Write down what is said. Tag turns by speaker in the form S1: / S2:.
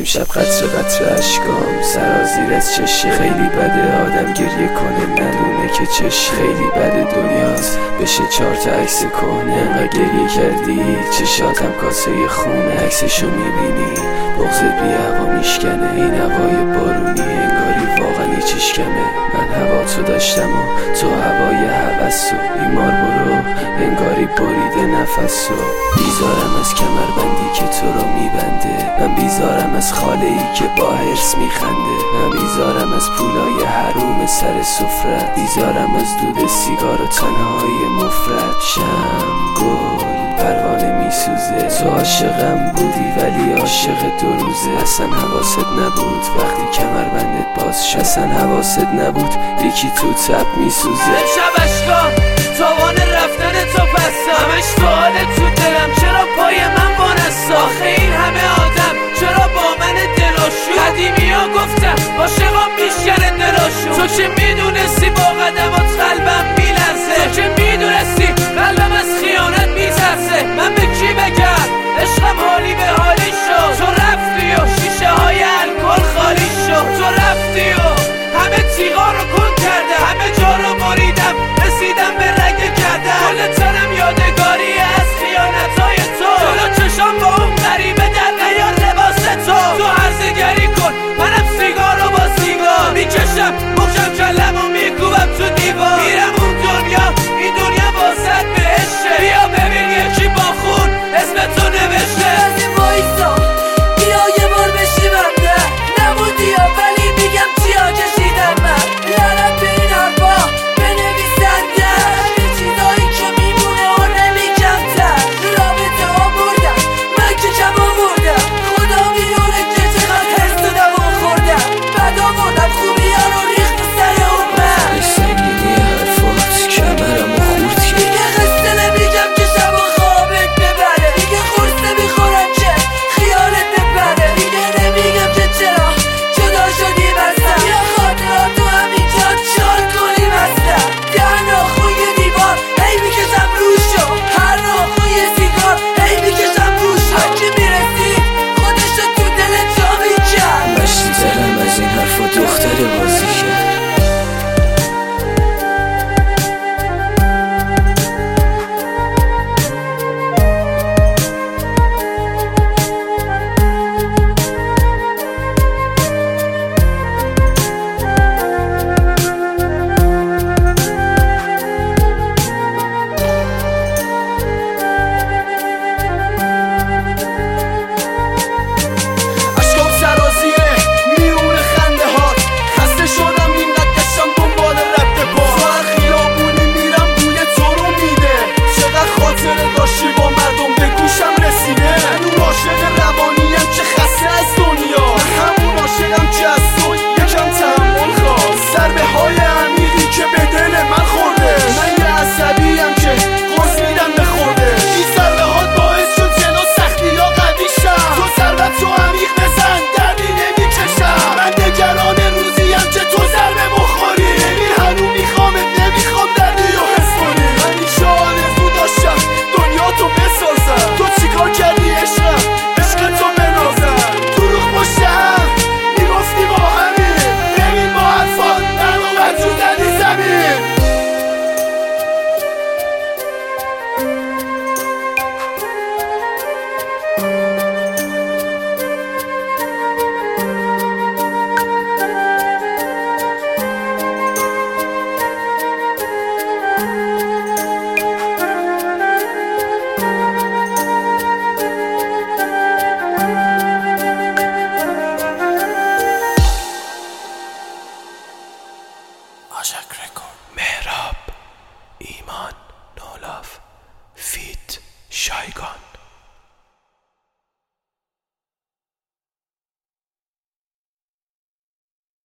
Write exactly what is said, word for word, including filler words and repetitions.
S1: امشب قطر قطر اشکام سرازیر از چشی. خیلی بده آدم گریه کنه ندونه که چش. خیلی بده دنیاست بشه چهار تا عکس کهنه. انقدر گریه کردی چشاتم کاسه خونه. عکسشو میبینی بغضت بی هوا میشکنه. این هوای بارونی انگاری واقعا هیچیش کمه. من هوا تو داشتم و تو هوای هوس و بیمار برو انگاری بریده نفس و بیزارم از کمربندی که تو رو میبنده. من بیزارم از خاله ای که با حرص میخنده. من بیزارم از پولای حروم سر سفره. بیزارم از دود سیگار و تنهای مفرد. شم گل پروانه میسوزه. تو عاشقم بودی ولی عاشق دو روزه. اصلا حواست نبود وقتی کمربندت باز شد. اصلا حواست نبود یکی تو تب میسوزه.
S2: امشب اشکام تاوان رفتن تو پستا. همش سوال تو دلم چرا پای من وانستا. آخه این همه آدم چرا با من دلاشو. قدیمی ها گفتم عاشقام میشکنه دلاشو. تو که میدونستی با قدمات قلبم میلرزه. تو که میدونستی قلبم از خیانت میترسه. من به کی بگم عشقم حالی به حالی شد. تو رفتی و شیشه های الکل خالی شد. تو رفتی و همه تیغا رو کن کرده. همه جا رو بریدم رسیدم به رگ کردم. کل تنم یادگاری از خیانتای تو. جلو چشام با اون غریبه در نیار لباس تو. تو عرضگری کن منم سیگار رو با سیگار میکشم. مخشم کلم و میکوبم تو دیوار. میرم اون دنیا این دنیا واسط بهشه. بیا ببین یکی با خون اسم تو نوشته.
S3: از وایسا بیا یه بار بشی بنده. نبودی یا ولی میگم چیا کشیدم من. لعنت به این حرفا بنویسنده. به چیزایی که میمونه و نمیکمتر. رابطه ها بردم من که کم آوردم. خدا میدونه که چقدر حرص دادم و خوردم. بد آوردم خوبی ها رو ریخت سر اون من.
S1: سنگینی حرفات کمرمو خورد کرد.
S3: دیگه قصه نمیگم که شب و خوابت ببره. دیگه خورسه میخورم که خیالت ببره. دیگه نمیگم که چرا جدا شدی بستم. یا خاطراتو همینجا چال کنی بستم. در ناخوی دیوار هی میکشم روشو. هر ناخوی سیگار هی میکشم روشو. هرکی میرسید خودشو تو دل جا میکرد.
S1: مشتی دلم از این حرفا دختر بازی کرد. مهراب ایمان نولاف فیت شایگان.